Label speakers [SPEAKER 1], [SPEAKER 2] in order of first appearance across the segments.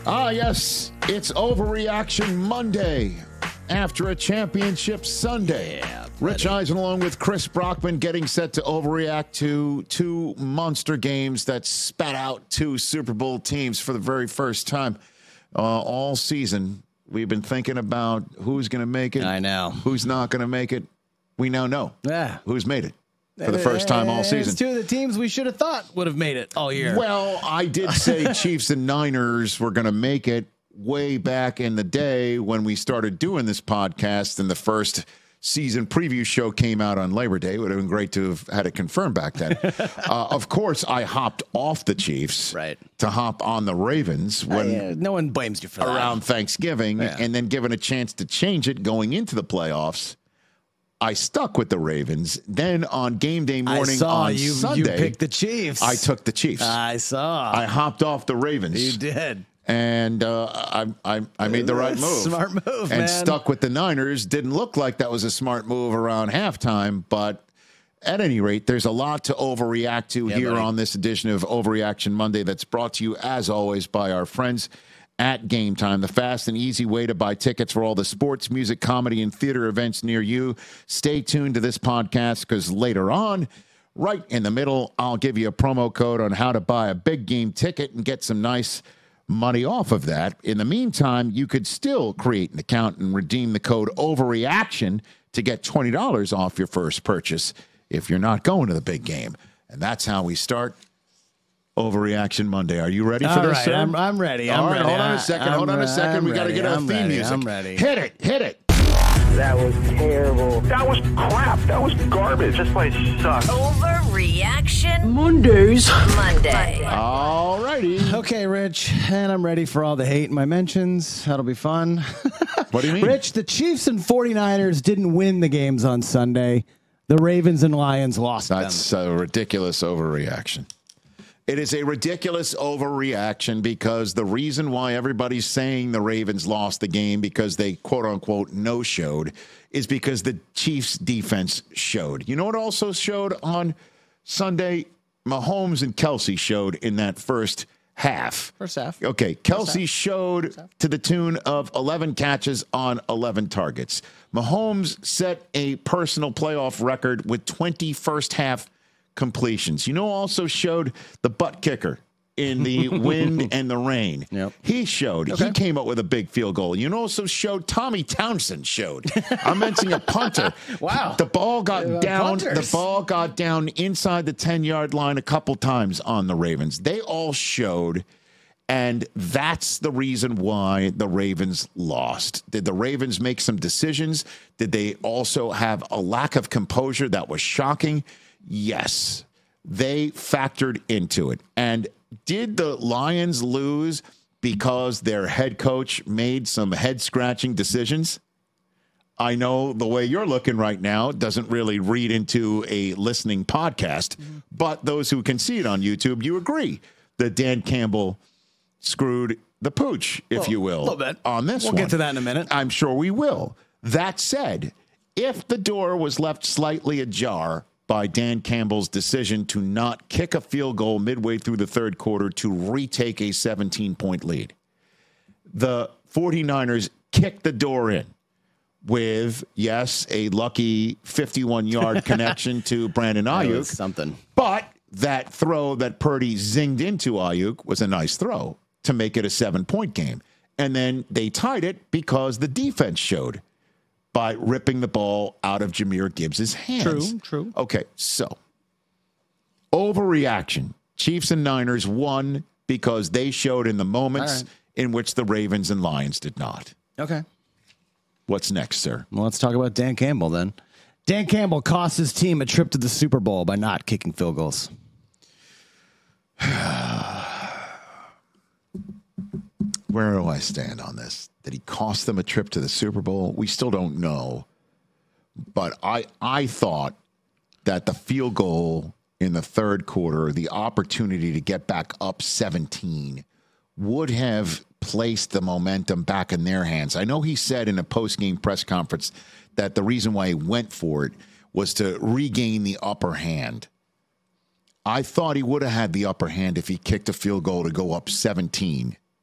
[SPEAKER 1] Yes, it's Overreaction Monday after a championship Sunday.
[SPEAKER 2] Yeah,
[SPEAKER 1] Rich Eisen along with Chris Brockman getting set to overreact to two monster games that spat out two Super Bowl teams for the very first time all season. We've been thinking about who's going to make it.
[SPEAKER 2] I know.
[SPEAKER 1] Who's not going to make it. We now know who's made it for the first time all season.
[SPEAKER 2] It's two of the teams we should have thought would have made it all year.
[SPEAKER 1] Well, I did say Chiefs and Niners were going to make it way back in the day when we started doing this podcast, and the first season preview show came out on Labor Day. It would have been great to have had it confirmed back then. Of course, I hopped off the Chiefs to hop on the Ravens when
[SPEAKER 2] no one blames you for that.
[SPEAKER 1] Around Thanksgiving, and then given a chance to change it going into the playoffs. I stuck with the Ravens. Then on game day morning on Sunday,
[SPEAKER 2] you picked the Chiefs.
[SPEAKER 1] I took the Chiefs.
[SPEAKER 2] I saw.
[SPEAKER 1] I hopped off the Ravens.
[SPEAKER 2] You did.
[SPEAKER 1] And I made the right move.
[SPEAKER 2] Smart move,
[SPEAKER 1] and
[SPEAKER 2] man.
[SPEAKER 1] Stuck with the Niners. Didn't look like that was a smart move around halftime, but at any rate, there's a lot to overreact to here on this edition of Overreaction Monday that's brought to you, as always, by our friends at Game Time, the fast and easy way to buy tickets for all the sports, music, comedy, and theater events near you. Stay tuned to this podcast because later on, right in the middle, I'll give you a promo code on how to buy a big game ticket and get some nice money off of that. In the meantime, you could still create an account and redeem the code Overreaction to get $20 off your first purchase if you're not going to the big game. And that's how we start Overreaction Monday. Are you ready for this, sir?
[SPEAKER 2] I'm ready.
[SPEAKER 1] All right, hold on a second. We got to get our theme music.
[SPEAKER 2] I'm ready.
[SPEAKER 1] Hit it.
[SPEAKER 3] That was terrible.
[SPEAKER 4] That was crap. That was garbage. This place sucks.
[SPEAKER 5] Overreaction Monday.
[SPEAKER 1] All righty.
[SPEAKER 2] Okay, Rich, and I'm ready for all the hate in my mentions. That'll be fun.
[SPEAKER 1] What do you mean?
[SPEAKER 2] Rich, the Chiefs and 49ers didn't win the games on Sunday. The Ravens and Lions lost them.
[SPEAKER 1] That's a ridiculous overreaction. It is a ridiculous overreaction because the reason why everybody's saying the Ravens lost the game because they, quote-unquote, no-showed is because the Chiefs' defense showed. You know what also showed on Sunday? Mahomes and Kelce showed in that first half.
[SPEAKER 2] First half.
[SPEAKER 1] Okay, Kelce showed to the tune of 11 catches on 11 targets. Mahomes set a personal playoff record with 20 first-half completions. You know, also showed the butt kicker in the wind and the rain.
[SPEAKER 2] Yep.
[SPEAKER 1] He showed. He came up with a big field goal. You know, also showed Tommy Townsend showed. I'm mentioning a punter.
[SPEAKER 2] Wow.
[SPEAKER 1] The ball got down.
[SPEAKER 2] Punters.
[SPEAKER 1] The ball got down inside the 10-yard line a couple times on the Ravens. They all showed. And that's the reason why the Ravens lost. Did the Ravens make some decisions? Did they also have a lack of composure that was shocking? Yes, they factored into it. And did the Lions lose because their head coach made some head-scratching decisions? I know the way you're looking right now doesn't really read into a listening podcast, but those who can see it on YouTube, you agree that Dan Campbell screwed the pooch, if you will,
[SPEAKER 2] a little bit.
[SPEAKER 1] on this one.
[SPEAKER 2] We'll get to that in a minute.
[SPEAKER 1] I'm sure we will. That said, if the door was left slightly ajar by Dan Campbell's decision to not kick a field goal midway through the third quarter to retake a 17-point lead, the 49ers kicked the door in with, yes, a lucky 51-yard connection to Brandon Ayuk.
[SPEAKER 2] Something.
[SPEAKER 1] But that throw that Purdy zinged into Ayuk was a nice throw to make it a 7-point game. And then they tied it because the defense showed by ripping the ball out of Jahmyr Gibbs' hands.
[SPEAKER 2] True.
[SPEAKER 1] Okay, so overreaction. Chiefs and Niners won because they showed in the moments in which the Ravens and Lions did not.
[SPEAKER 2] Okay.
[SPEAKER 1] What's next, sir?
[SPEAKER 2] Well, let's talk about Dan Campbell then. Dan Campbell cost his team a trip to the Super Bowl by not kicking field goals.
[SPEAKER 1] Where do I stand on this? Did he cost them a trip to the Super Bowl? We still don't know. But I thought that the field goal in the third quarter, the opportunity to get back up 17, would have placed the momentum back in their hands. I know he said in a post-game press conference that the reason why he went for it was to regain the upper hand. I thought he would have had the upper hand if he kicked a field goal to go up 17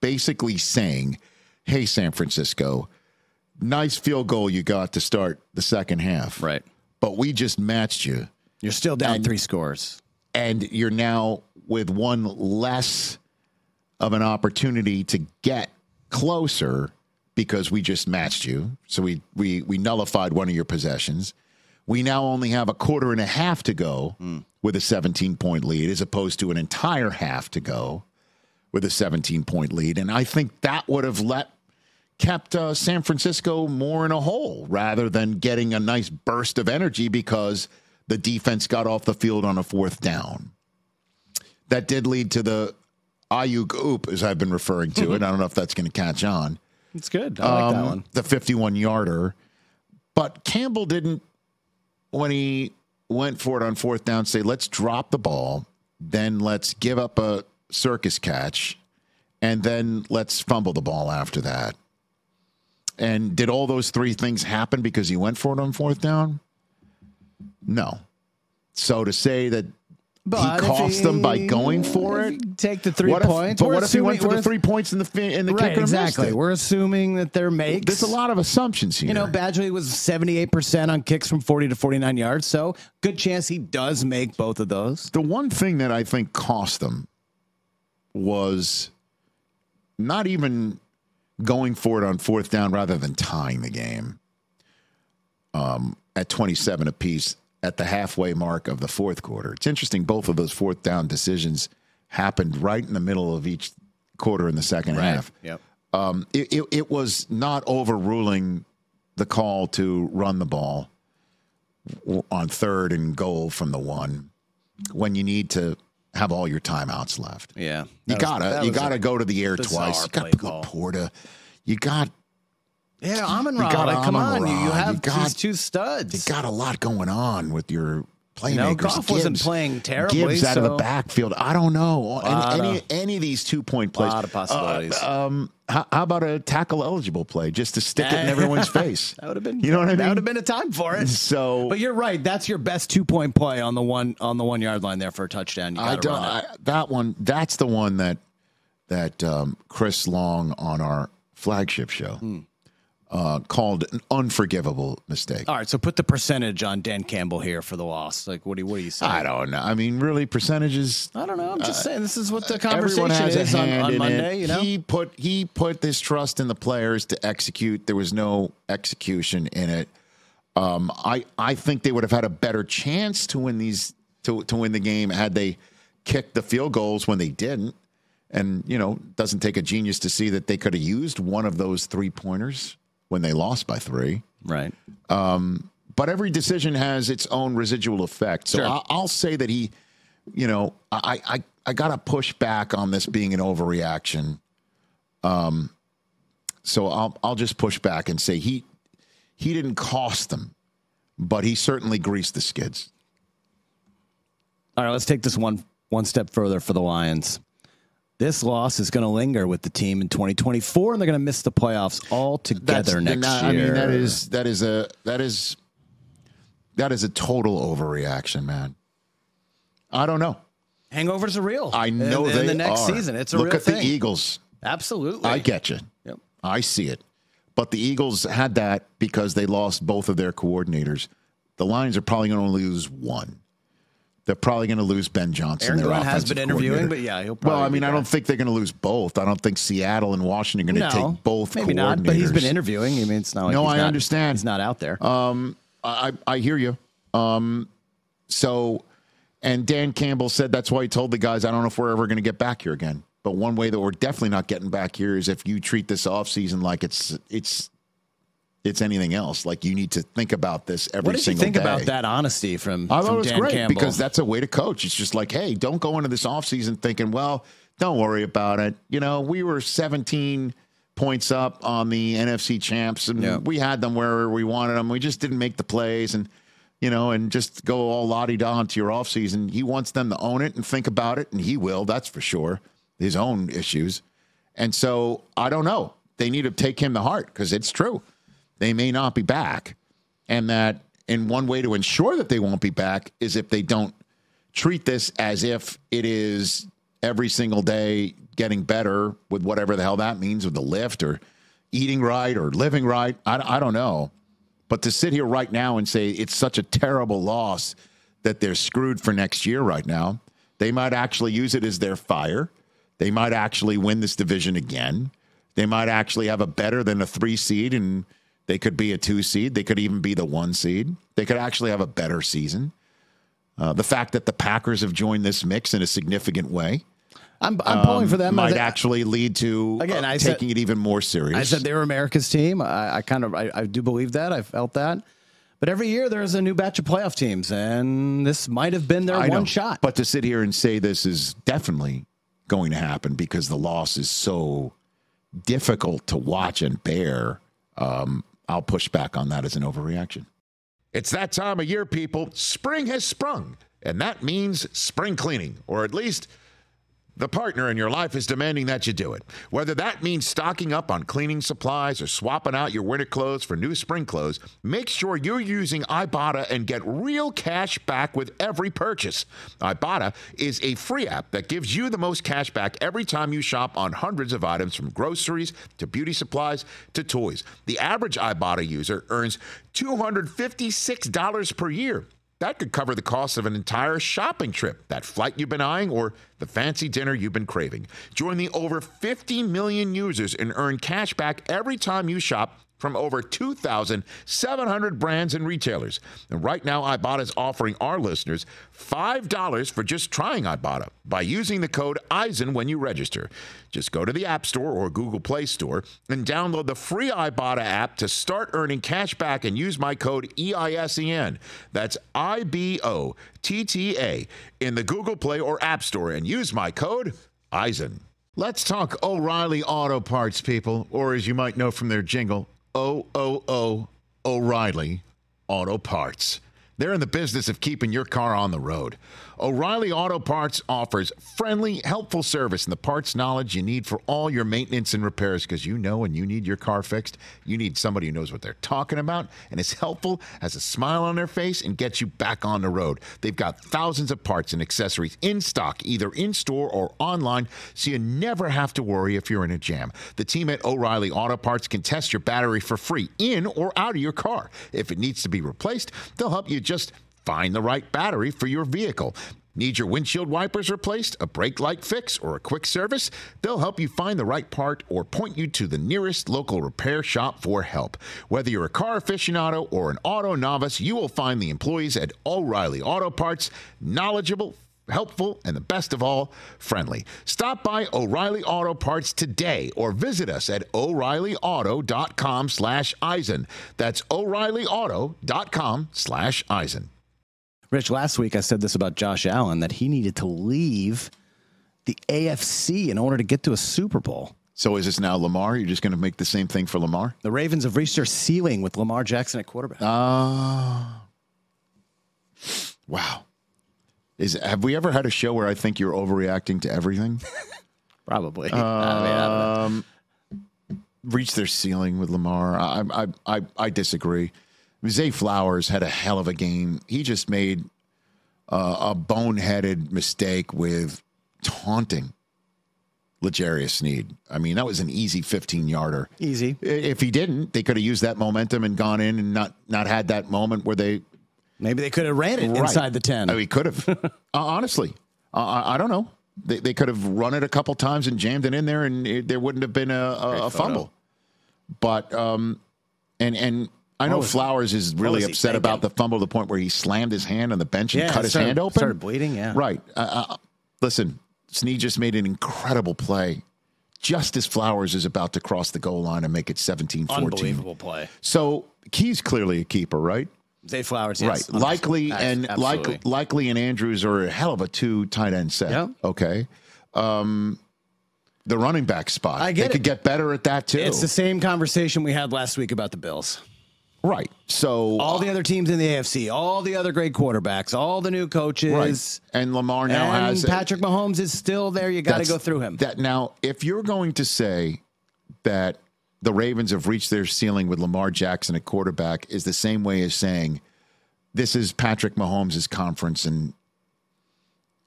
[SPEAKER 1] basically saying, hey, San Francisco, nice field goal you got to start the second half.
[SPEAKER 2] Right.
[SPEAKER 1] But we just matched you.
[SPEAKER 2] You're still down 3 scores.
[SPEAKER 1] And you're now with one less of an opportunity to get closer because we just matched you. So we nullified one of your possessions. We now only have a quarter and a half to go with a 17-point lead as opposed to an entire half to go with a 17-point lead. And I think that would have kept San Francisco more in a hole rather than getting a nice burst of energy because the defense got off the field on a 4th down. That did lead to the Ayuk oop, as I've been referring to it. I don't know if that's going to catch on.
[SPEAKER 2] It's good. I like that one.
[SPEAKER 1] The 51-yarder. But Campbell didn't, when he went for it on 4th down, say, let's drop the ball, then let's give up a circus catch, and then let's fumble the ball after that. And did all those 3 things happen because he went for it on 4th down? No. So to say that he cost them by going for it.
[SPEAKER 2] Take the 3 points.
[SPEAKER 1] But what if he went for the 3 points in the
[SPEAKER 2] right,
[SPEAKER 1] kicker?
[SPEAKER 2] Exactly. We're assuming that they're makes.
[SPEAKER 1] There's a lot of assumptions here.
[SPEAKER 2] Badgley was 78% on kicks from 40 to 49 yards, so good chance he does make both of those.
[SPEAKER 1] The one thing that I think cost them was not even going for it on 4th down rather than tying the game at 27 apiece at the halfway mark of the 4th quarter. It's interesting, both of those 4th down decisions happened right in the middle of each quarter in the second half.
[SPEAKER 2] Yep.
[SPEAKER 1] It was not overruling the call to run the ball on 3rd and goal from the 1 when you need to have all your timeouts left.
[SPEAKER 2] Yeah.
[SPEAKER 1] You gotta go to the air twice. You got Laporta. You got
[SPEAKER 2] Amon-Ra. Come on, you have these 2 studs.
[SPEAKER 1] You got a lot going on with your playmakers.
[SPEAKER 2] Goff wasn't playing terribly.
[SPEAKER 1] Gibbs out of the backfield. I don't know. Any of these 2-point plays.
[SPEAKER 2] A lot of possibilities.
[SPEAKER 1] How about a tackle eligible play just to stick it in everyone's face?
[SPEAKER 2] That would have been.
[SPEAKER 1] You know what I mean?
[SPEAKER 2] That would have been a time for it.
[SPEAKER 1] So,
[SPEAKER 2] but you're right. That's your best 2-point play on the 1 yard line there for a touchdown.
[SPEAKER 1] That one. That's the one that Chris Long on our flagship show called an unforgivable mistake.
[SPEAKER 2] All right, so put the percentage on Dan Campbell here for the loss. Like, what do you say?
[SPEAKER 1] I don't know. I mean, really, percentages.
[SPEAKER 2] I don't know. I'm just saying this is what the conversation is on Monday.
[SPEAKER 1] He put this trust in the players to execute. There was no execution in it. I think they would have had a better chance to win to win the game had they kicked the field goals when they didn't. And it doesn't take a genius to see that they could have used one of those 3-pointers when they lost by 3.
[SPEAKER 2] Right.
[SPEAKER 1] But every decision has its own residual effect. So
[SPEAKER 2] sure.
[SPEAKER 1] I'll say that he, I got to push back on this being an overreaction. So I'll just push back and say he didn't cost them, but he certainly greased the skids.
[SPEAKER 2] All right, let's take this one step further for the Lions. This loss is going to linger with the team in 2024, and they're going to miss the playoffs altogether next year.
[SPEAKER 1] I mean, that is a total overreaction, man. I don't know.
[SPEAKER 2] Hangovers are real.
[SPEAKER 1] I know
[SPEAKER 2] in the next season. It's a real thing.
[SPEAKER 1] Look at the Eagles.
[SPEAKER 2] Absolutely.
[SPEAKER 1] I get you.
[SPEAKER 2] Yep.
[SPEAKER 1] I see it. But the Eagles had that because they lost both of their coordinators. The Lions are probably going to lose one. They're probably going to lose Ben Johnson.
[SPEAKER 2] Aaron Glenn has been interviewing, but yeah, he'll probably.
[SPEAKER 1] Well, I mean, I don't think they're going to lose both. I don't think Seattle and Washington are going to take both.
[SPEAKER 2] Maybe
[SPEAKER 1] coordinators.
[SPEAKER 2] not, but he's been interviewing. I mean, it's not like
[SPEAKER 1] I understand.
[SPEAKER 2] He's not out there.
[SPEAKER 1] I hear you. So, and Dan Campbell said that's why he told the guys, I don't know if we're ever going to get back here again. But one way that we're definitely not getting back here is if you treat this offseason like it's anything else. Like you need to think about this every single day. What did you think
[SPEAKER 2] about that honesty from
[SPEAKER 1] I thought it was
[SPEAKER 2] Dan
[SPEAKER 1] great
[SPEAKER 2] Campbell?
[SPEAKER 1] Because that's a way to coach. It's just like, hey, don't go into this offseason thinking, well, don't worry about it. We were 17 points up on the NFC champs, and we had them where we wanted them. We just didn't make the plays, and and just go all la-di-da into your offseason. He wants them to own it and think about it, and he will, that's for sure, his own issues. And so I don't know. They need to take him to heart because it's true. They may not be back. And that in one way to ensure that they won't be back is if they don't treat this as if it is every single day getting better with whatever the hell that means, with the lift or eating right or living right. I don't know. But to sit here right now and say it's such a terrible loss that they're screwed for next year right now, they might actually use it as their fire. They might actually win this division again. They might actually have a better than a 3 seed, and they could be a 2 seed. They could even be the 1 seed. They could actually have a better season. The fact that the Packers have joined this mix in a significant way,
[SPEAKER 2] I'm pulling for them.
[SPEAKER 1] might actually lead to taking it even more serious.
[SPEAKER 2] I said they were America's team. I do believe that. I felt that. But every year there's a new batch of playoff teams, and this might have been their one shot.
[SPEAKER 1] But to sit here and say this is definitely going to happen because the loss is so difficult to watch and bear, I'll push back on that as an overreaction. It's that time of year, people. Spring has sprung, and that means spring cleaning, or at least the partner in your life is demanding that you do it. Whether that means stocking up on cleaning supplies or swapping out your winter clothes for new spring clothes, make sure you're using Ibotta and get real cash back with every purchase. Ibotta is a free app that gives you the most cash back every time you shop on hundreds of items, from groceries to beauty supplies to toys. The average Ibotta user earns $256 per year. That could cover the cost of an entire shopping trip, that flight you've been eyeing, or the fancy dinner you've been craving. Join the over 50 million users and earn cash back every time you shop from over 2,700 brands and retailers. And right now, Ibotta is offering our listeners $5 for just trying Ibotta by using the code EISEN when you register. Just go to the App Store or Google Play Store and download the free Ibotta app to start earning cash back and use my code EISEN. That's IBOTTA in the Google Play or App Store and use my code EISEN. Let's talk O'Reilly Auto Parts, people, or as you might know from their jingle, O'Reilly Auto Parts. They're in the business of keeping your car on the road. O'Reilly Auto Parts offers friendly, helpful service and the parts knowledge you need for all your maintenance and repairs, because you know when you need your car fixed, you need somebody who knows what they're talking about and is helpful, has a smile on their face, and gets you back on the road. They've got thousands of parts and accessories in stock, either in-store or online, so you never have to worry if you're in a jam. The team at O'Reilly Auto Parts can test your battery for free in or out of your car. If it needs to be replaced, they'll help you just find the right battery for your vehicle. Need your windshield wipers replaced, a brake light fix, or a quick service? They'll help you find the right part or point you to the nearest local repair shop for help. Whether you're a car aficionado or an auto novice, you will find the employees at O'Reilly Auto Parts knowledgeable, helpful, and the best of all, friendly. Stop by O'Reilly Auto Parts today or visit us at O'ReillyAuto.com/Eisen. That's O'ReillyAuto.com/Eisen.
[SPEAKER 2] Rich, last week I said this about Josh Allen, that he needed to leave the AFC in order to get to a Super Bowl.
[SPEAKER 1] So is this now Lamar? You're just going to make the same thing for Lamar?
[SPEAKER 2] The Ravens have reached their ceiling with Lamar Jackson at quarterback.
[SPEAKER 1] Wow. Have we ever had a show where I think you're overreacting to everything?
[SPEAKER 2] Probably.
[SPEAKER 1] Reach their ceiling with Lamar. I disagree. Zay Flowers had a hell of a game. He just made a boneheaded mistake with taunting L'Jarius Sneed. I mean, that was an easy 15-yarder.
[SPEAKER 2] Easy.
[SPEAKER 1] If he didn't, they could have used that momentum and gone in and not had that moment where they...
[SPEAKER 2] Maybe they could have ran it inside the 10.
[SPEAKER 1] Oh, he could have. Honestly. I don't know. They could have run it a couple times and jammed it in there, and there wouldn't have been a fumble. But, and I know Flowers is really upset about the fumble to the point where he slammed his hand on the bench and cut his hand open.
[SPEAKER 2] Started bleeding, yeah.
[SPEAKER 1] Right. Listen, Snead just made an incredible play just as Flowers is about to cross the goal line and make it 17-14.
[SPEAKER 2] Unbelievable play.
[SPEAKER 1] So Key's clearly a keeper, right?
[SPEAKER 2] Zay Flowers, yes.
[SPEAKER 1] Right. Likely and Andrews are a hell of a 2 tight end set.
[SPEAKER 2] Yep.
[SPEAKER 1] Okay. The running back spot. They could get better at that too.
[SPEAKER 2] It's the same conversation we had last week about the Bills.
[SPEAKER 1] Right. So
[SPEAKER 2] all the other teams in the AFC, all the other great quarterbacks, all the new coaches.
[SPEAKER 1] Right. And Lamar now has
[SPEAKER 2] Patrick Mahomes is still there. You got to go through him.
[SPEAKER 1] Now, if you're going to say that the Ravens have reached their ceiling with Lamar Jackson at quarterback, is the same way as saying this is Patrick Mahomes' conference and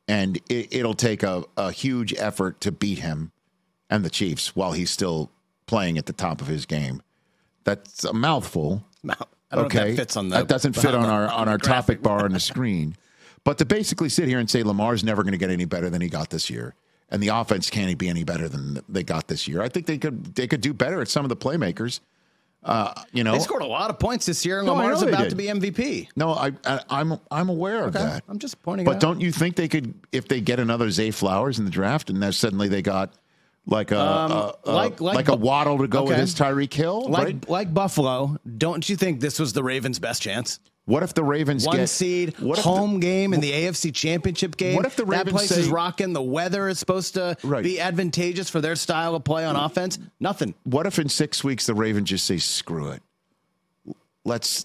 [SPEAKER 1] And it'll take a huge effort to beat him and the Chiefs while he's still playing at the top of his game. That's a mouthful.
[SPEAKER 2] I don't know if that fits on the.
[SPEAKER 1] That doesn't fit on our topic
[SPEAKER 2] graphic.
[SPEAKER 1] bar on the screen. But to basically sit here and say Lamar's never going to get any better than he got this year, and the offense can't be any better than they got this year, I think they could do better at some of the playmakers.
[SPEAKER 2] They scored a lot of points this year, and
[SPEAKER 1] No, I
[SPEAKER 2] Lamar's
[SPEAKER 1] know they
[SPEAKER 2] about
[SPEAKER 1] did.
[SPEAKER 2] to be MVP.
[SPEAKER 1] No, I'm aware of that.
[SPEAKER 2] I'm just pointing.
[SPEAKER 1] But
[SPEAKER 2] it
[SPEAKER 1] don't you think they could, if they get another Zay Flowers in the draft, and then suddenly they got like a Waddle to go with his Tyreek Hill, right?
[SPEAKER 2] Like Buffalo, don't you think this was the Ravens' best chance?
[SPEAKER 1] What if the Ravens
[SPEAKER 2] One
[SPEAKER 1] get
[SPEAKER 2] seed,
[SPEAKER 1] what if
[SPEAKER 2] home game in the AFC Championship game?
[SPEAKER 1] What if the
[SPEAKER 2] that
[SPEAKER 1] Ravens
[SPEAKER 2] place
[SPEAKER 1] say-
[SPEAKER 2] is rocking? The weather is supposed to
[SPEAKER 1] Right.
[SPEAKER 2] be advantageous for their style of play on offense. Nothing.
[SPEAKER 1] What if in 6 weeks the Ravens just say screw it? Let's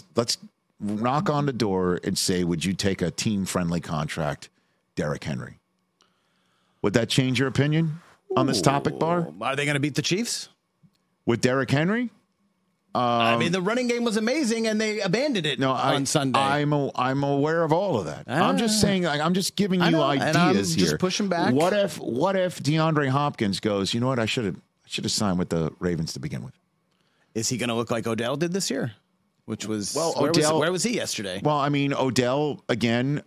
[SPEAKER 1] knock on the door and say, would you take a team friendly contract, Derrick Henry? Would that change your opinion on this topic bar?
[SPEAKER 2] Are they going to beat the Chiefs?
[SPEAKER 1] With Derrick Henry?
[SPEAKER 2] I mean, the running game was amazing, and they abandoned it on Sunday.
[SPEAKER 1] I'm aware of all of that. I'm just saying, like, I'm just giving
[SPEAKER 2] I
[SPEAKER 1] you
[SPEAKER 2] know,
[SPEAKER 1] ideas
[SPEAKER 2] and I'm
[SPEAKER 1] here.
[SPEAKER 2] just pushing back.
[SPEAKER 1] What if DeAndre Hopkins goes, you know what? I should have signed with the Ravens to begin with.
[SPEAKER 2] Is he going to look like Odell did this year? Which was
[SPEAKER 1] Odell,
[SPEAKER 2] where was he yesterday?
[SPEAKER 1] Well, I mean, Odell again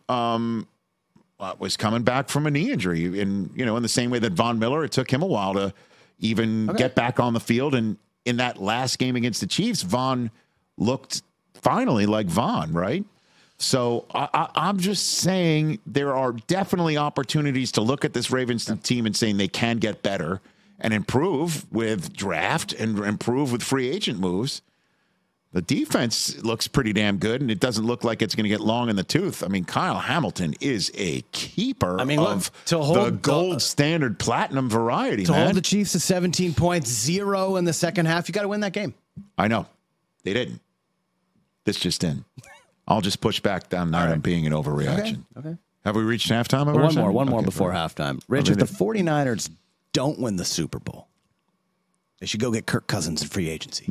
[SPEAKER 1] was coming back from a knee injury, and in the same way that Von Miller, it took him a while to even get back on the field. And in that last game against the Chiefs, Von looked finally like Von, right? So I'm just saying there are definitely opportunities to look at this Ravens team and saying they can get better and improve with draft and improve with free agent moves. The defense looks pretty damn good, and it doesn't look like it's going to get long in the tooth. I mean, Kyle Hamilton is a keeper of the gold standard platinum variety,
[SPEAKER 2] to
[SPEAKER 1] man.
[SPEAKER 2] hold the Chiefs to 17 points, 0 in the second half, you got to win that game.
[SPEAKER 1] I know. They didn't. This just in. I'll just push back down there on being an overreaction.
[SPEAKER 2] Okay.
[SPEAKER 1] Have we reached halftime?
[SPEAKER 2] One more before halftime. Rich, if the 49ers don't win the Super Bowl, they should go get Kirk Cousins in free agency.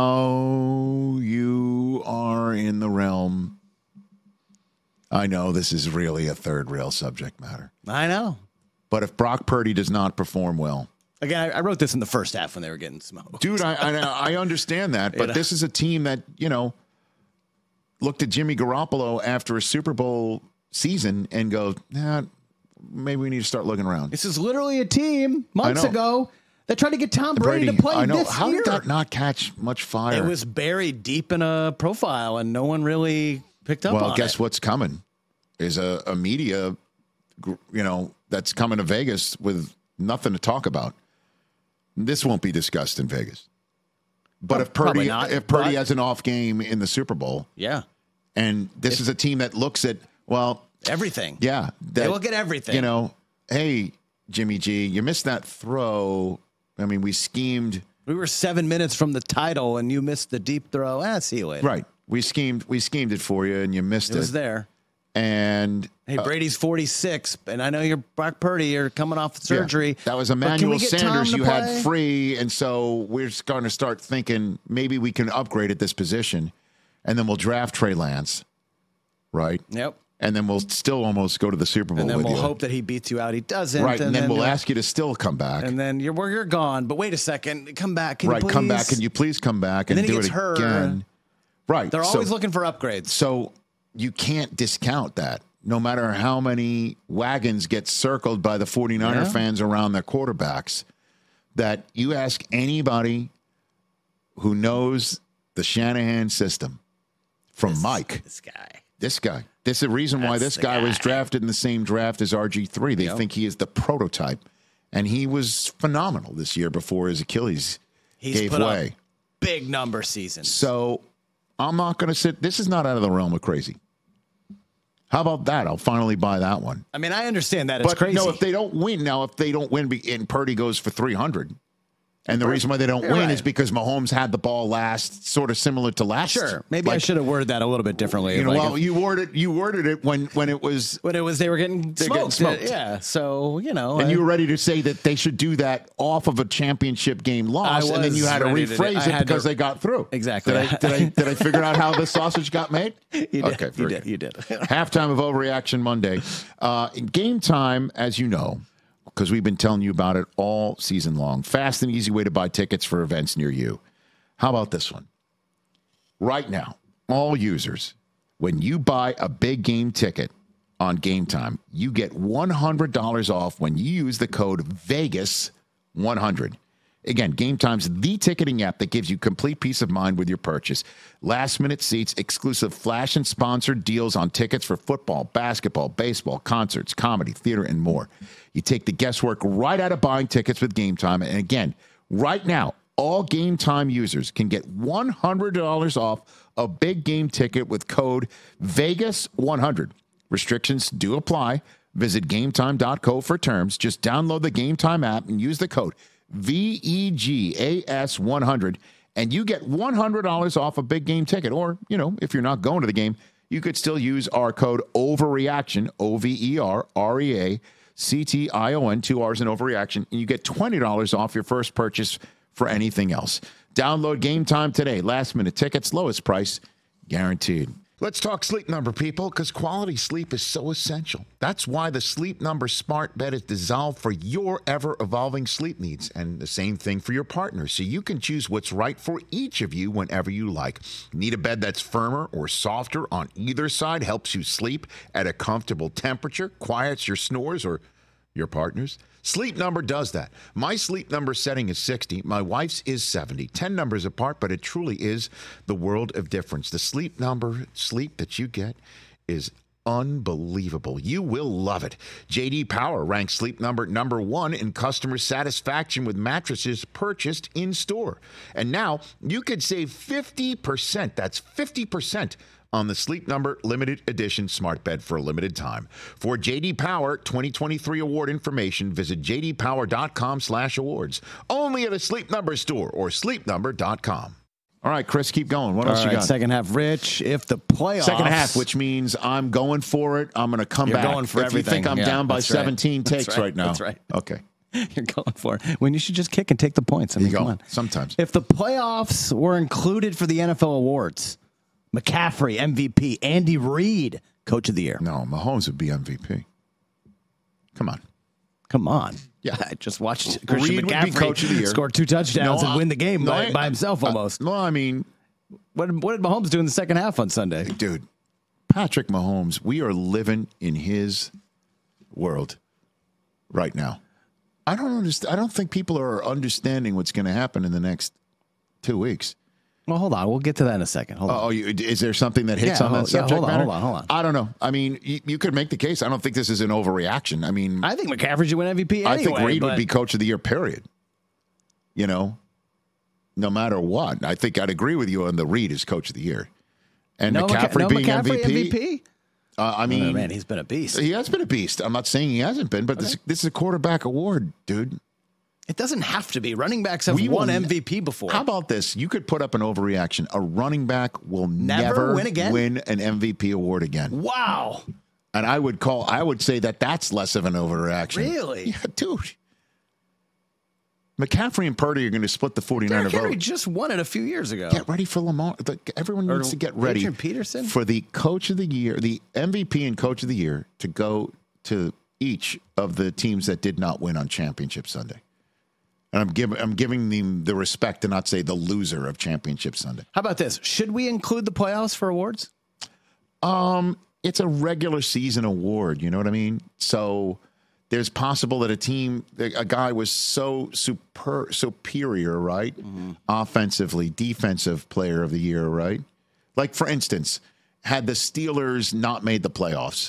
[SPEAKER 1] Now you are in the realm. I know this is really a third rail subject matter.
[SPEAKER 2] I know.
[SPEAKER 1] But if Brock Purdy does not perform well.
[SPEAKER 2] Again, I wrote this in the first half when they were getting smoked.
[SPEAKER 1] Dude, I understand that. But this is a team that, looked at Jimmy Garoppolo after a Super Bowl season and go, maybe we need to start looking around.
[SPEAKER 2] This is literally a team months ago that tried to get Tom Brady to play
[SPEAKER 1] I know.
[SPEAKER 2] this
[SPEAKER 1] How
[SPEAKER 2] year.
[SPEAKER 1] did that not catch much fire?
[SPEAKER 2] It was buried deep in a profile, and no one really picked up on it.
[SPEAKER 1] Well, guess what's coming is a media, that's coming to Vegas with nothing to talk about. This won't be discussed in Vegas. But if Purdy has an off game in the Super Bowl, and this is a team that looks at
[SPEAKER 2] everything,
[SPEAKER 1] they
[SPEAKER 2] look at everything.
[SPEAKER 1] Hey, Jimmy G, you missed that throw. I mean, we schemed.
[SPEAKER 2] We were 7 minutes from the title, and you missed the deep throw. See you later.
[SPEAKER 1] Right, we schemed it for you, and you missed it.
[SPEAKER 2] It was there.
[SPEAKER 1] And
[SPEAKER 2] hey, Brady's 46, and I know you're Brock Purdy. You're coming off surgery.
[SPEAKER 1] Yeah, that was Emmanuel Sanders you had free, and so we're going to start thinking maybe we can upgrade at this position, and then we'll draft Trey Lance, right?
[SPEAKER 2] Yep.
[SPEAKER 1] And then we'll still almost go to the Super Bowl.
[SPEAKER 2] And then
[SPEAKER 1] with
[SPEAKER 2] we'll
[SPEAKER 1] you.
[SPEAKER 2] hope that he beats you out. He doesn't.
[SPEAKER 1] Right, and then we'll ask you to still come back.
[SPEAKER 2] And then you're gone. But wait a second, come back. Can you please?
[SPEAKER 1] Come back. Can you please come back and
[SPEAKER 2] then he
[SPEAKER 1] do it
[SPEAKER 2] gets hurt.
[SPEAKER 1] again? Right.
[SPEAKER 2] They're always looking for upgrades.
[SPEAKER 1] So you can't discount that. No matter how many wagons get circled by the 49er fans around their quarterbacks, that you ask anybody who knows the Shanahan system from Mike. This guy. This is the reason why this guy was drafted in the same draft as RG3. They think he is the prototype. And he was phenomenal this year before his Achilles gave way.
[SPEAKER 2] Up big number seasons.
[SPEAKER 1] So I'm not going to sit. This is not out of the realm of crazy. How about that? I'll finally buy that one.
[SPEAKER 2] I mean, I understand that. It's crazy.
[SPEAKER 1] No, if they don't win and Purdy goes for 300, And the reason why they don't win is because Mahomes had the ball last, sort of similar to last.
[SPEAKER 2] Sure, maybe I should have worded that a little bit differently.
[SPEAKER 1] You worded it when it was
[SPEAKER 2] they were getting smoked. Yeah, so
[SPEAKER 1] and you were ready to say that they should do that off of a championship game loss, and then you had to rephrase it because they got through.
[SPEAKER 2] Exactly.
[SPEAKER 1] Did I figure out how the sausage got made?
[SPEAKER 2] You did. You did.
[SPEAKER 1] Halftime of Overreaction Monday, Game Time, as you know, because we've been telling you about it all season long. Fast and easy way to buy tickets for events near you. How about this one? Right now, all users, when you buy a big game ticket on Game Time, you get $100 off when you use the code VEGAS100. Again, Game Time's the ticketing app that gives you complete peace of mind with your purchase. Last-minute seats, exclusive flash and sponsored deals on tickets for football, basketball, baseball, concerts, comedy, theater, and more. You take the guesswork right out of buying tickets with Game Time. And again, right now, all Game Time users can get $100 off a big game ticket with code VEGAS100. Restrictions do apply. Visit GameTime.co for terms. Just download the Game Time app and use the code VEGAS100, and you get $100 off a big game ticket. Or, if you're not going to the game, you could still use our code OVERREACTION, OVERREACTION, 2 R's in Overreaction, and you get $20 off your first purchase for anything else. Download Game Time today. Last minute tickets, lowest price, guaranteed. Let's talk Sleep Number, people, because quality sleep is so essential. That's why the Sleep Number smart bed is designed for your ever-evolving sleep needs, and the same thing for your partner, so you can choose what's right for each of you whenever you like. Need a bed that's firmer or softer on either side, helps you sleep at a comfortable temperature, quiets your snores or your partner's? Sleep Number does that. My Sleep Number setting is 60. My wife's is 70. 10 numbers apart, but it truly is the world of difference. The Sleep Number sleep that you get is unbelievable. You will love it. J.D. Power ranks Sleep Number number 1 in customer satisfaction with mattresses purchased in store. And now you could save 50%. That's 50% on the Sleep Number limited edition smart bed for a limited time. For J.D. Power 2023 award information, visit jdpower.com/awards. Only at a Sleep Number store or sleepnumber.com. All right, Chris, keep going. What else you got?
[SPEAKER 2] Second half, Rich. If the playoffs.
[SPEAKER 1] Second half, which means I'm going for it. I'm going to come back.
[SPEAKER 2] You're going for
[SPEAKER 1] if
[SPEAKER 2] everything.
[SPEAKER 1] You think I'm down by 17 takes right now.
[SPEAKER 2] That's right.
[SPEAKER 1] Okay.
[SPEAKER 2] You're going for it. When you should just kick and take the points. I mean, come on.
[SPEAKER 1] Sometimes.
[SPEAKER 2] If the playoffs were included for the NFL awards, McCaffrey, MVP. Andy Reid, Coach of the Year.
[SPEAKER 1] No, Mahomes would be MVP. Come on. Yeah.
[SPEAKER 2] I just watched Christian
[SPEAKER 1] Reid
[SPEAKER 2] McCaffrey
[SPEAKER 1] would be Coach of the Year.
[SPEAKER 2] Score 2 touchdowns and win the game by himself almost.
[SPEAKER 1] No, I mean,
[SPEAKER 2] what did Mahomes do in the second half on Sunday?
[SPEAKER 1] Dude, Patrick Mahomes, we are living in his world right now. I don't understand. I don't think people are understanding what's going to happen in the next 2 weeks.
[SPEAKER 2] Well, hold on. We'll get to that in a second. Hold on.
[SPEAKER 1] Is there something that hits on that subject matter?
[SPEAKER 2] Hold on.
[SPEAKER 1] I don't know. I mean, you could make the case. I don't think this is an overreaction. I mean,
[SPEAKER 2] I think McCaffrey should win MVP anyway.
[SPEAKER 1] I think Reid would be Coach of the Year, period. No matter what. I think I'd agree with you on the Reid is Coach of the Year. And McCaffrey being MVP? I mean,
[SPEAKER 2] man, he's been a beast.
[SPEAKER 1] He has been a beast. I'm not saying he hasn't been, but this is a quarterback award, dude.
[SPEAKER 2] It doesn't have to be. Running backs have won MVP before.
[SPEAKER 1] How about this? You could put up an overreaction. A running back will never win an MVP award again.
[SPEAKER 2] Wow.
[SPEAKER 1] And I would say that's less of an overreaction.
[SPEAKER 2] Really?
[SPEAKER 1] Yeah, dude. McCaffrey and Purdy are going to split the 49er vote.
[SPEAKER 2] Henry just won it a few years ago.
[SPEAKER 1] Get ready for Lamar. Everyone needs to get ready for the Coach of the Year, the MVP and Coach of the Year to go to each of the teams that did not win on Championship Sunday. And I'm giving them the respect to not say the loser of Championship Sunday.
[SPEAKER 2] How about this? Should we include the playoffs for awards?
[SPEAKER 1] It's a regular season award. You know what I mean? So there's possible that a guy was so superior, right? Mm-hmm. Offensively, defensive player of the year, right? Like, for instance, had the Steelers not made the playoffs,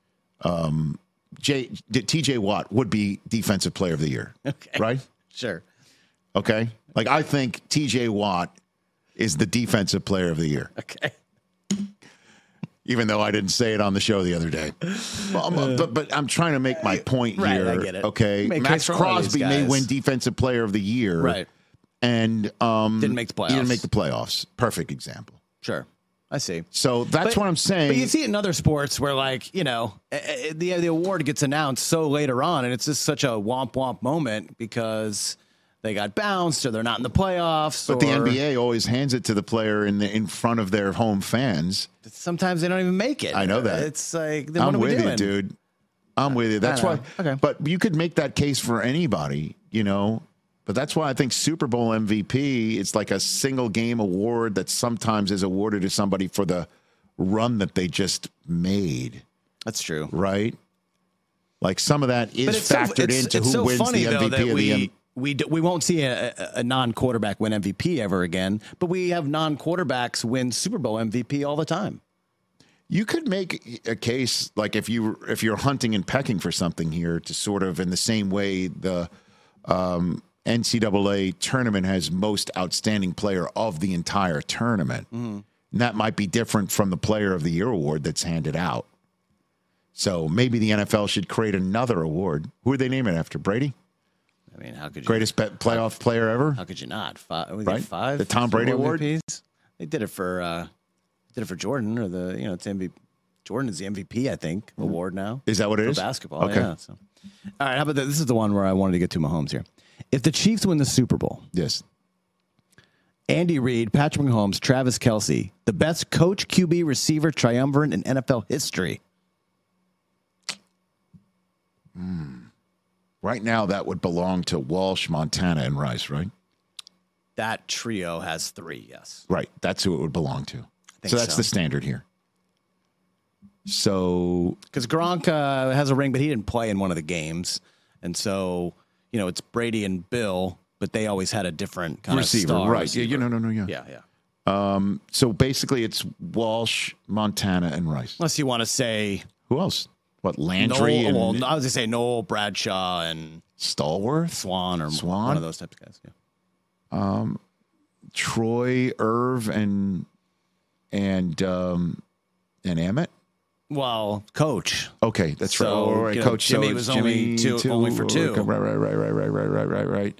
[SPEAKER 1] TJ Watt would be defensive player of the year,
[SPEAKER 2] okay.
[SPEAKER 1] Right?
[SPEAKER 2] Sure.
[SPEAKER 1] Okay. Like, I think TJ Watt is the defensive player of the year.
[SPEAKER 2] Okay.
[SPEAKER 1] Even though I didn't say it on the show the other day. Well, but I'm trying to make my point here.
[SPEAKER 2] I get it.
[SPEAKER 1] Okay. Max Crosby may win defensive player of the year.
[SPEAKER 2] Right.
[SPEAKER 1] and
[SPEAKER 2] Didn't make the playoffs.
[SPEAKER 1] He didn't make the playoffs. Perfect example.
[SPEAKER 2] Sure. I see.
[SPEAKER 1] So that's what I'm saying.
[SPEAKER 2] But you see it in other sports where, like, the award gets announced so later on, and it's just such a womp moment because they got bounced or they're not in the playoffs.
[SPEAKER 1] But the NBA always hands it to the player in front of their home fans.
[SPEAKER 2] Sometimes they don't even make it.
[SPEAKER 1] I know that.
[SPEAKER 2] It's like, then
[SPEAKER 1] I'm
[SPEAKER 2] what are we
[SPEAKER 1] with
[SPEAKER 2] doing?
[SPEAKER 1] you, dude. I'm with you. That's why.
[SPEAKER 2] Okay.
[SPEAKER 1] But you could make that case for anybody, But that's why I think Super Bowl MVP, it's like a single game award that sometimes is awarded to somebody for the run that they just made.
[SPEAKER 2] That's true.
[SPEAKER 1] Right? Like some of that is factored into who wins the MVP of the
[SPEAKER 2] We won't see a non-quarterback win MVP ever again, but we have non-quarterbacks win Super Bowl MVP all the time.
[SPEAKER 1] You could make a case like if you're hunting and pecking for something here to sort of in the same way the NCAA tournament has most outstanding player of the entire tournament. Mm-hmm. And that might be different from the Player of the Year award that's handed out. So maybe the NFL should create another award. Who would they name it after? Brady?
[SPEAKER 2] I mean, how could you?
[SPEAKER 1] Greatest playoff player ever?
[SPEAKER 2] How could you not?
[SPEAKER 1] Right?
[SPEAKER 2] Five?
[SPEAKER 1] The Tom Brady award?
[SPEAKER 2] MVPs? They did it for Jordan, or it's MVP. Jordan is the MVP, I think, award now.
[SPEAKER 1] Is that what it is?
[SPEAKER 2] For basketball,
[SPEAKER 1] okay.
[SPEAKER 2] Yeah. So. All right, how about this? This is the one where I wanted to get to Mahomes here. If the Chiefs win the Super Bowl,
[SPEAKER 1] yes,
[SPEAKER 2] Andy Reid, Patrick Mahomes, Travis Kelce, the best coach, QB, receiver, triumvirate in NFL history.
[SPEAKER 1] Right now, that would belong to Walsh, Montana, and Rice, right?
[SPEAKER 2] That trio has 3, yes.
[SPEAKER 1] Right. That's who it would belong to. So that's the standard here. So,
[SPEAKER 2] because Gronk has a ring, but he didn't play in one of the games, and so it's Brady and Bill, but they always had a different kind
[SPEAKER 1] receiver,
[SPEAKER 2] of star
[SPEAKER 1] right?
[SPEAKER 2] Receiver.
[SPEAKER 1] Yeah. So basically, it's Walsh, Montana, and Rice.
[SPEAKER 2] Unless you want to say
[SPEAKER 1] who else? What, Landry?
[SPEAKER 2] I was going to say Noel, Bradshaw, and
[SPEAKER 1] Stallworth,
[SPEAKER 2] Swan, or one of those types of guys. Yeah.
[SPEAKER 1] Troy, Irv, and Emmett.
[SPEAKER 2] Well, coach.
[SPEAKER 1] Okay, that's right.
[SPEAKER 2] So,
[SPEAKER 1] right, Coach.
[SPEAKER 2] Jimmy
[SPEAKER 1] so
[SPEAKER 2] was
[SPEAKER 1] Jimmy
[SPEAKER 2] only for 2.
[SPEAKER 1] Right.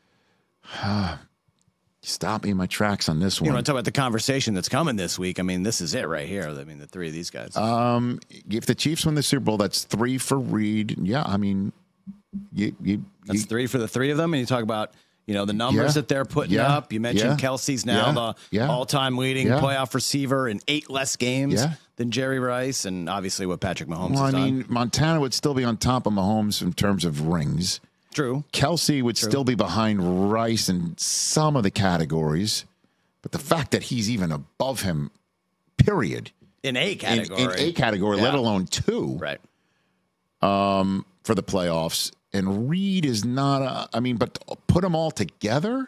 [SPEAKER 1] Stop me in my tracks on this one.
[SPEAKER 2] You want to talk about the conversation that's coming this week? I mean, this is it right here. I mean, the 3 of these guys.
[SPEAKER 1] If the Chiefs win the Super Bowl, that's 3 for Reid. Yeah, I mean,
[SPEAKER 2] that's 3 for the 3 of them, and you talk about the numbers that they're putting up. You mentioned Kelce's now the all-time leading playoff receiver in 8 less games than Jerry Rice, and obviously what Patrick Mahomes has done. I mean,
[SPEAKER 1] Montana would still be on top of Mahomes in terms of rings.
[SPEAKER 2] True.
[SPEAKER 1] Kelce would still be behind Rice in some of the categories, but the fact that he's even above him, period.
[SPEAKER 2] In a category.
[SPEAKER 1] In a category, let alone 2.
[SPEAKER 2] Right.
[SPEAKER 1] For the playoffs. And Reid is not but put them all together,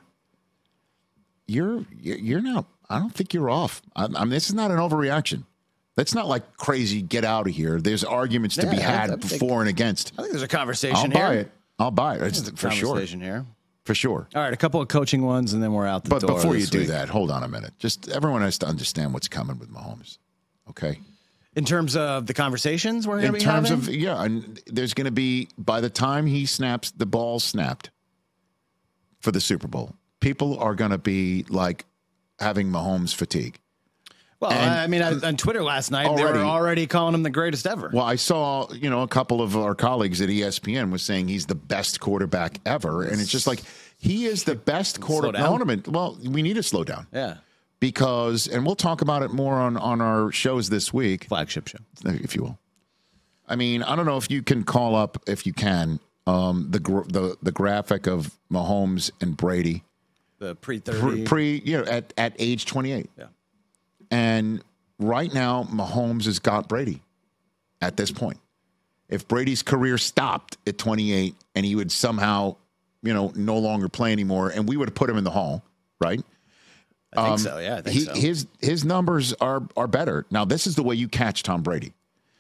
[SPEAKER 1] you're not, I don't think you're off. I mean, this is not an overreaction. That's not like crazy, get out of here. There's arguments to be had for and against.
[SPEAKER 2] I think there's a conversation here.
[SPEAKER 1] I'll buy it. It's for sure.
[SPEAKER 2] Here.
[SPEAKER 1] For sure.
[SPEAKER 2] All right, a couple of coaching ones, and then we're out the door.
[SPEAKER 1] But before you do that, hold on a minute. Just everyone has to understand what's coming with Mahomes. Okay?
[SPEAKER 2] In terms of the conversations we're going to be having?
[SPEAKER 1] In terms of, and there's going to be, by the time he snaps, the ball snapped for the Super Bowl, people are going to be like having Mahomes fatigue.
[SPEAKER 2] Well, I mean, on Twitter last night, they were already calling him the greatest ever.
[SPEAKER 1] Well, I saw, a couple of our colleagues at ESPN was saying he's the best quarterback ever. And it's just like, he is the best quarterback. Well, we need to slow down.
[SPEAKER 2] Yeah.
[SPEAKER 1] Because, and we'll talk about it more on our shows this week.
[SPEAKER 2] Flagship show.
[SPEAKER 1] If you will. I mean, I don't know if you can call up, if you can, the graphic of Mahomes and Brady.
[SPEAKER 2] The pre-30.
[SPEAKER 1] At age 28.
[SPEAKER 2] Yeah.
[SPEAKER 1] And right now, Mahomes has got Brady at this point. If Brady's career stopped at 28 and he would somehow, no longer play anymore, and we would have put him in the Hall, right?
[SPEAKER 2] I think so, yeah. I think so.
[SPEAKER 1] His numbers are better. Now, this is the way you catch Tom Brady,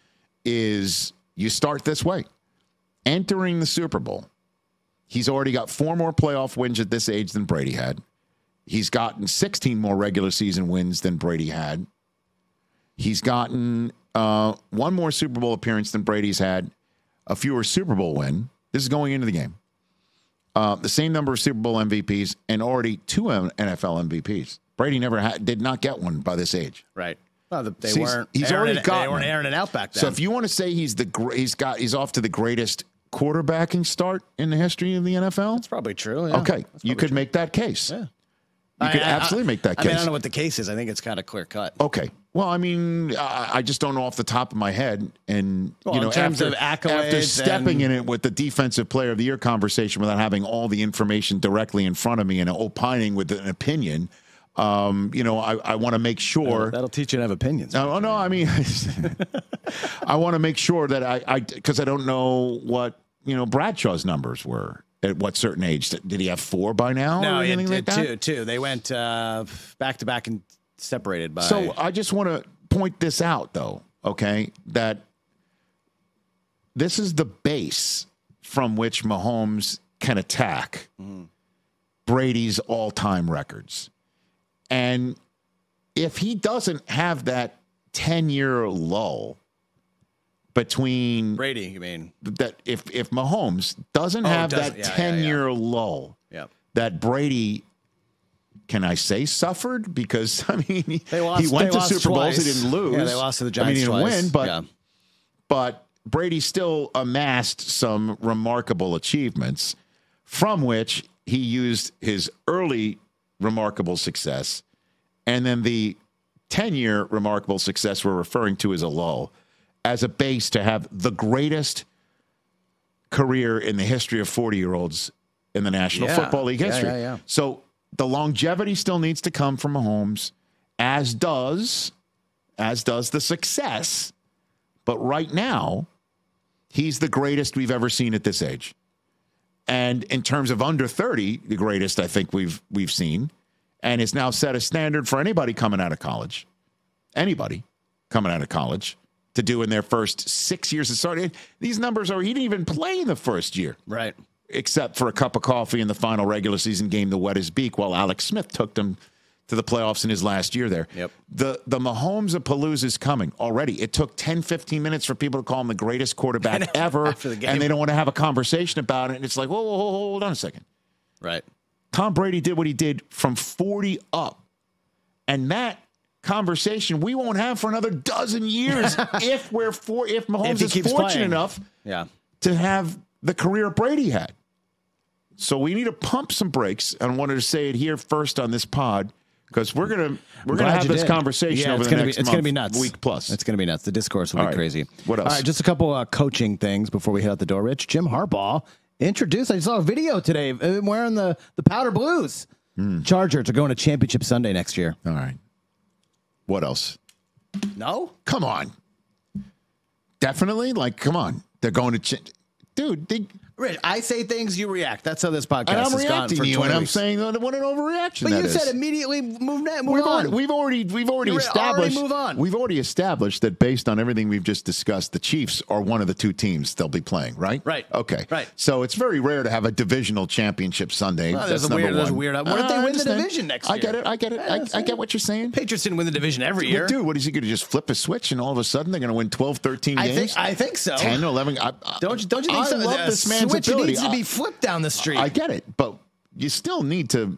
[SPEAKER 1] is you start this way. Entering the Super Bowl, he's already got 4 more playoff wins at this age than Brady had. He's gotten 16 more regular season wins than Brady had. He's gotten 1 more Super Bowl appearance than Brady's had, a fewer Super Bowl win. This is going into the game. the same number of Super Bowl MVPs, and already 2 NFL MVPs. Brady did not get one by this age.
[SPEAKER 2] Right. Well, they weren't.
[SPEAKER 1] He's already got.
[SPEAKER 2] They weren't airing it out back then.
[SPEAKER 1] So if you want to say he's off to the greatest quarterbacking start in the history of the NFL,
[SPEAKER 2] that's probably true. Yeah.
[SPEAKER 1] Okay, you could make that case.
[SPEAKER 2] Yeah.
[SPEAKER 1] You could absolutely make that case.
[SPEAKER 2] I don't know what the case is. I think it's kind of clear cut.
[SPEAKER 1] Okay. Well, I mean, I just don't know off the top of my head. And,
[SPEAKER 2] in terms of accolades,
[SPEAKER 1] after stepping in it with the Defensive Player of the Year conversation without having all the information directly in front of me and opining with an opinion, I want to make sure.
[SPEAKER 2] That'll teach you to have opinions.
[SPEAKER 1] No, I mean, I want to make sure that because I don't know what, Bradshaw's numbers were. At what certain age? Did he have 4 by now?
[SPEAKER 2] No, he had two. They went back to back and separated by.
[SPEAKER 1] So I just want to point this out, though, okay, that this is the base from which Mahomes can attack Brady's all-time records. And if he doesn't have that 10-year lull between
[SPEAKER 2] Brady, you mean
[SPEAKER 1] that if Mahomes doesn't have that 10-year lull, that Brady, can I say suffered? Because I mean, he went to Super Bowls, he didn't lose.
[SPEAKER 2] Yeah, they lost to the Giants.
[SPEAKER 1] He didn't win, but Brady still amassed some remarkable achievements, from which he used his early remarkable success, and then the 10-year remarkable success we're referring to as a lull, as a base to have the greatest career in the history of 40-year-olds in the National Football League history.
[SPEAKER 2] Yeah.
[SPEAKER 1] So the longevity still needs to come from Mahomes, as does the success. But right now, he's the greatest we've ever seen at this age. And in terms of under 30, the greatest I think we've seen, and it's now set a standard for anybody coming out of college. Anybody coming out of college to do in their first 6 years of starting. These numbers he didn't even play in the first year.
[SPEAKER 2] Right.
[SPEAKER 1] Except for a cup of coffee in the final regular season game to wet his beak while Alex Smith took them to the playoffs in his last year there.
[SPEAKER 2] Yep.
[SPEAKER 1] The Mahomes of Palooza is coming already. It took 10, 15 minutes for people to call him the greatest quarterback ever, and they don't want to have a conversation about it. And it's like, whoa, hold on a second.
[SPEAKER 2] Right.
[SPEAKER 1] Tom Brady did what he did from 40 up. And that conversation we won't have for another dozen years if Mahomes is fortunate enough to have the career Brady had. So we need to pump some brakes. I wanted to say it here first on this pod, because we're gonna have this conversation over the next month,
[SPEAKER 2] gonna be nuts.
[SPEAKER 1] Week plus.
[SPEAKER 2] It's gonna be nuts. The discourse will be crazy.
[SPEAKER 1] What else?
[SPEAKER 2] All right, just a couple coaching things before we head out the door. Rich, Jim Harbaugh introduced. I saw a video today wearing the powder blues. Chargers are going to Championship Sunday next year.
[SPEAKER 1] All right. What else?
[SPEAKER 2] No?
[SPEAKER 1] Come on. Definitely? Come on. They're going to dude,
[SPEAKER 2] Rich, I say things, you react. That's how this podcast
[SPEAKER 1] has gone. And I'm reacting to you, and I'm
[SPEAKER 2] weeks.
[SPEAKER 1] saying what an overreaction
[SPEAKER 2] but
[SPEAKER 1] that
[SPEAKER 2] you
[SPEAKER 1] is.
[SPEAKER 2] said immediately move on.
[SPEAKER 1] We've already established.
[SPEAKER 2] Move on.
[SPEAKER 1] We've already established that based on everything we've just discussed, the Chiefs are one of the 2 teams they'll be playing, right?
[SPEAKER 2] Right.
[SPEAKER 1] Okay.
[SPEAKER 2] Right.
[SPEAKER 1] So it's very rare to have a divisional championship Sunday.
[SPEAKER 2] Well,
[SPEAKER 1] that's number 1.
[SPEAKER 2] There's a weird. What if they win the division next year?
[SPEAKER 1] I get it. I get what you're saying.
[SPEAKER 2] Patriots didn't win the division every year.
[SPEAKER 1] Dude, what is he going to just flip a switch and all of a sudden they're going to win 12, 13 games?
[SPEAKER 2] I think so.
[SPEAKER 1] 10, 11.
[SPEAKER 2] Don't you think so?
[SPEAKER 1] I love this man's
[SPEAKER 2] switch
[SPEAKER 1] ability.
[SPEAKER 2] Needs to be flipped down the street.
[SPEAKER 1] I get it, but you still need to,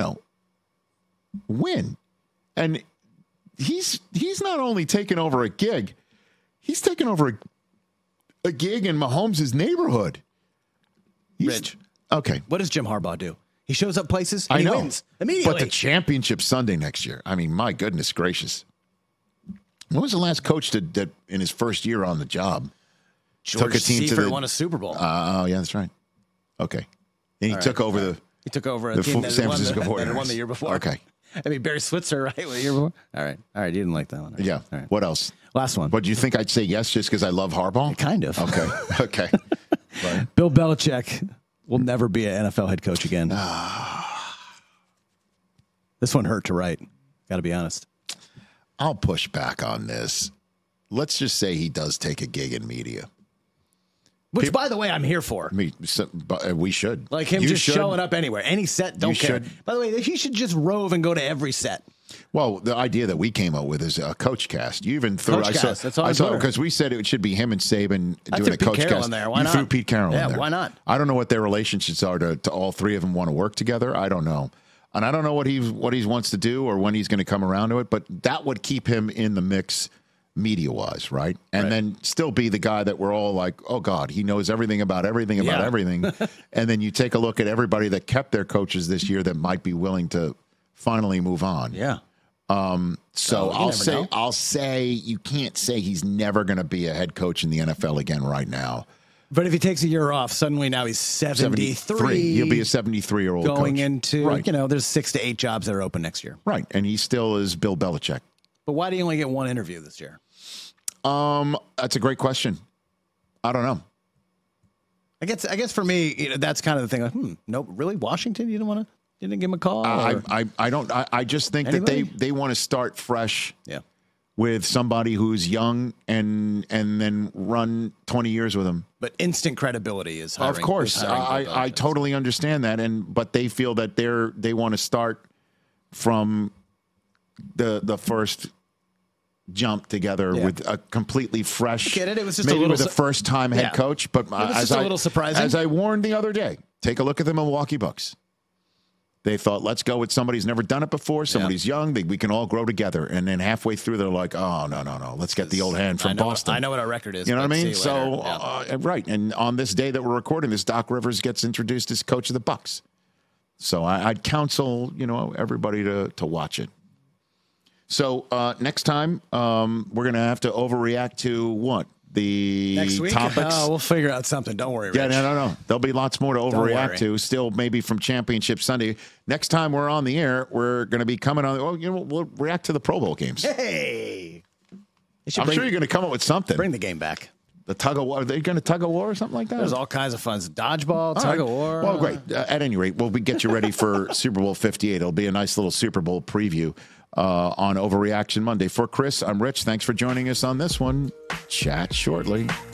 [SPEAKER 1] win. And he's not only taking over a gig, he's taking over a gig in Mahomes' neighborhood.
[SPEAKER 2] Rich.
[SPEAKER 1] Okay.
[SPEAKER 2] What does Jim Harbaugh do? He shows up places and
[SPEAKER 1] he
[SPEAKER 2] wins immediately.
[SPEAKER 1] But the Championship Sunday next year, I mean, my goodness gracious. When was the last coach that in his first year on the job
[SPEAKER 2] George
[SPEAKER 1] took a team
[SPEAKER 2] Seifert won a Super Bowl?
[SPEAKER 1] Oh, yeah, that's right. Okay. And he took over the
[SPEAKER 2] team that
[SPEAKER 1] San Francisco
[SPEAKER 2] that won the year before.
[SPEAKER 1] Okay.
[SPEAKER 2] I mean, Barry Switzer, right? The year before? All right. You didn't like that one. Right?
[SPEAKER 1] Yeah.
[SPEAKER 2] All right.
[SPEAKER 1] What else?
[SPEAKER 2] Last one.
[SPEAKER 1] But do you think I'd say yes just because I love Harbaugh?
[SPEAKER 2] Kind of.
[SPEAKER 1] Okay. Right.
[SPEAKER 2] Bill Belichick will never be an NFL head coach again. This one hurt to write. Got to be honest.
[SPEAKER 1] I'll push back on this. Let's just say he does take a gig in media.
[SPEAKER 2] Which, by the way, I'm here for.
[SPEAKER 1] We should.
[SPEAKER 2] Like him showing up anywhere. Any set, don't care. By the way, he should just rove and go to every set.
[SPEAKER 1] Well, the idea that we came up with is a coach cast. You even threw
[SPEAKER 2] I saw
[SPEAKER 1] because we said it should be him and Saban doing a coach cast.
[SPEAKER 2] In there. Why
[SPEAKER 1] you
[SPEAKER 2] not?
[SPEAKER 1] threw Pete Carroll in there.
[SPEAKER 2] Yeah, why not?
[SPEAKER 1] I don't know what their relationships are to all three of them want to work together. I don't know. And I don't know what he wants to do or when he's going to come around to it, but that would keep him in the mix media-wise, right? And then still be the guy that we're all like, oh, God, he knows everything about everything. And then you take a look at everybody that kept their coaches this year that might be willing to finally move on.
[SPEAKER 2] Yeah.
[SPEAKER 1] So I'll say you can't say he's never going to be a head coach in the NFL again right now.
[SPEAKER 2] But if he takes a year off, suddenly now he's 73.
[SPEAKER 1] He'll be a 73-year-old
[SPEAKER 2] going
[SPEAKER 1] coach.
[SPEAKER 2] Into, there's 6 to 8 jobs that are open next year.
[SPEAKER 1] Right, and he still is Bill Belichick.
[SPEAKER 2] But why do you only get one interview this year?
[SPEAKER 1] That's a great question. I don't know.
[SPEAKER 2] I guess for me, that's kind of the thing. Like, no, really, Washington? You didn't give him a call?
[SPEAKER 1] I don't. I just think
[SPEAKER 2] Anybody?
[SPEAKER 1] that they want to start fresh.
[SPEAKER 2] Yeah.
[SPEAKER 1] With somebody who's young and then run 20 years with him.
[SPEAKER 2] But instant credibility is hiring.
[SPEAKER 1] Of course, I totally understand that, but they feel that they want to start from the first jump together with a completely fresh.
[SPEAKER 2] I get it. It was just
[SPEAKER 1] maybe with a first-time head coach, but
[SPEAKER 2] it was just a little surprising.
[SPEAKER 1] As I warned the other day, take a look at the Milwaukee Bucks. They thought, let's go with somebody who's never done it before. Somebody's young. We can all grow together. And then halfway through, they're like, oh, no. Let's get the old hand from Boston.
[SPEAKER 2] I know what our record is.
[SPEAKER 1] You know what I mean? So, right. And on this day that we're recording this, Doc Rivers gets introduced as coach of the Bucks. So I'd counsel, everybody to watch it. So next time, we're going to have to overreact to what? The
[SPEAKER 2] next week?
[SPEAKER 1] Topics.
[SPEAKER 2] Oh, we'll figure out something. Don't worry, Rich.
[SPEAKER 1] Yeah, no. There'll be lots more to overreact to. Still, maybe from Championship Sunday. Next time we're on the air, we're going to be coming on. We'll react to the Pro Bowl games.
[SPEAKER 2] Hey,
[SPEAKER 1] I'm sure you're going to come up with something.
[SPEAKER 2] Bring the game back.
[SPEAKER 1] The tug of war. Are they going to tug of war or something like that?
[SPEAKER 2] There's all kinds of fun. Dodgeball, tug of war.
[SPEAKER 1] Well, great. At any rate, we get you ready for Super Bowl 58. It'll be a nice little Super Bowl preview on Overreaction Monday. For Chris, I'm Rich. Thanks for joining us on this one. Chat shortly.